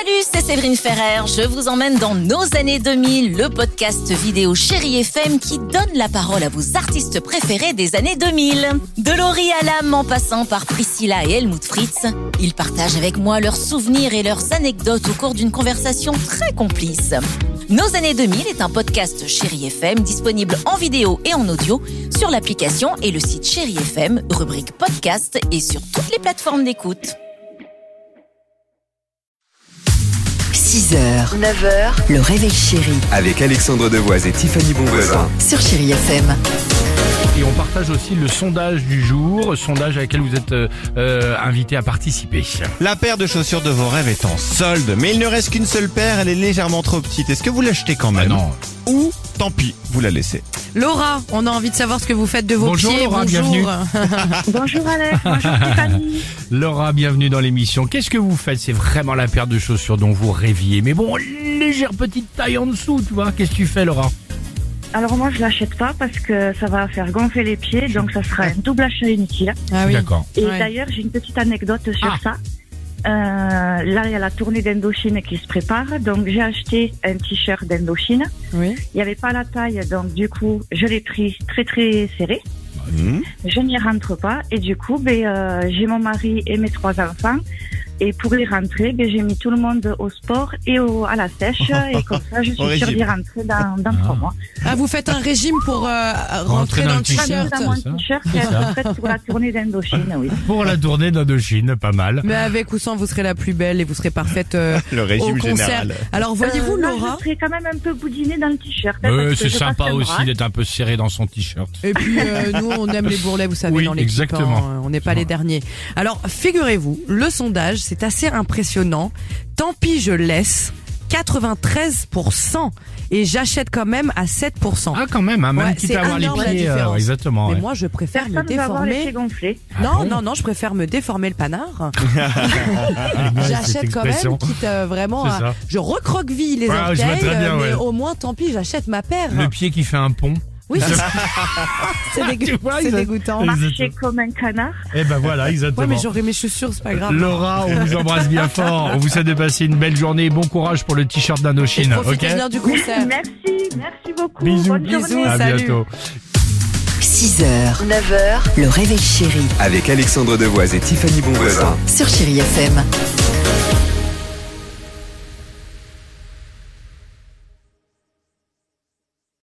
Salut, c'est Séverine Ferrer. Je vous emmène dans Nos années 2000, le podcast vidéo Chérie FM qui donne la parole à vos artistes préférés des années 2000. De Laurie Hallam en passant par Priscilla et Helmut Fritz, ils partagent avec moi leurs souvenirs et leurs anecdotes au cours d'une conversation très complice. Nos années 2000 est un podcast Chérie FM disponible en vidéo et en audio sur l'application et le site Chérie FM, rubrique podcast et sur toutes les plateformes d'écoute. 6h, 9h, le réveil chéri Avec Alexandre Devoise et Tiffany Bonvoisin sur Chérie FM. Et on partage aussi le sondage du jour, sondage avec lequel vous êtes invité à participer. La paire de chaussures de vos rêves est en solde, mais il ne reste qu'une seule paire, elle est légèrement trop petite. Est-ce que vous l'achetez quand même? Non. Ou, tant pis, vous la laissez? Laura, on a envie de savoir ce que vous faites de vos Bonjour, pieds. Laura, Bonjour. bienvenue. Bonjour Alex, bonjour Stéphanie. Laura, bienvenue dans l'émission. Qu'est-ce que vous faites? C'est vraiment la paire de chaussures dont vous rêviez. Mais bon, légère petite taille en dessous, tu vois. Qu'est-ce que tu fais, Laura? Alors moi je l'achète pas parce que ça va faire gonfler les pieds, donc ça sera un double achat inutile. Ah oui. D'accord. Et Ouais. d'ailleurs j'ai une petite anecdote sur ça. Là il y a la tournée d'Indochine qui se prépare, donc j'ai acheté un t-shirt d'Indochine. Oui. Il n'y avait pas la taille, donc du coup je l'ai pris très très serré. Je n'y rentre pas et du coup j'ai mon mari et mes 3 enfants. Et pour y rentrer, j'ai mis tout le monde au sport et à la sèche. Et comme ça, je suis sûre d'y rentrer dans 3 mois. Ah, vous faites un régime pour rentrer dans le t-shirt. t-shirt. Dans mon c'est ça. t-shirt et être prête pour la tournée d'Indochine, oui. Pour la tournée d'Indochine, pas mal. Mais avec ou sans, vous serez la plus belle et vous serez parfaite Le au régime concert. général. Alors, voyez-vous, Là, Laura, je serais quand même un peu boudinée dans le t-shirt. Parce que C'est je sympa passe un aussi bras. d'être un peu serré dans son t-shirt. et puis nous, on aime les bourrelets, vous savez, Oui, dans l'équipe. exactement. Hein, on n'est pas les derniers. Alors, figurez-vous, le sondage, c'est assez impressionnant. Tant pis, je laisse. 93% et j'achète quand même à 7%. Ah, quand même, hein, même Ouais, quitte c'est à avoir les énorme, la pieds. différence. Exactement. Mais ouais. moi, je préfère me Personne va avoir les déformer. pieds gonflés. Non, je préfère me déformer le panard. Ouais, cette J'achète quand expression. même, quitte vraiment C'est ça. je recroqueville les Ah, je vois orteils, très bien, mais ouais. au moins, tant pis, j'achète ma paire. Le pied qui fait un pont. Oui, c'est Tu vois, c'est ils ont- dégoûtant. Marcher comme un canard. Eh ben voilà, exactement. Ouais, mais j'aurai mes chaussures, c'est pas grave. Laura, on vous embrasse bien fort. On vous souhaite de passer une belle journée. Bon courage pour le t-shirt Et d'Indochine. profitez Ok? bien du concert. Merci beaucoup. Bisous. Bonne Bisous. journée. À Salut. bientôt. 6h, 9h, le réveil chéri Avec Alexandre Devoise et Tiffany Bonvoisin sur Chérie FM.